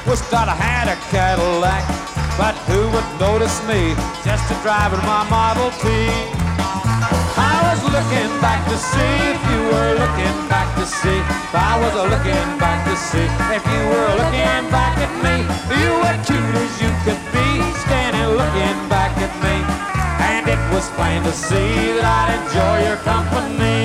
Wished I had a Cadillac, but who would notice me just a driving my Model T? I was looking back to see if you were looking back to see if I was looking back to see if you were looking back at me. You were cute as you could be, standing looking back at me, and it was plain to see that I'd enjoy your company.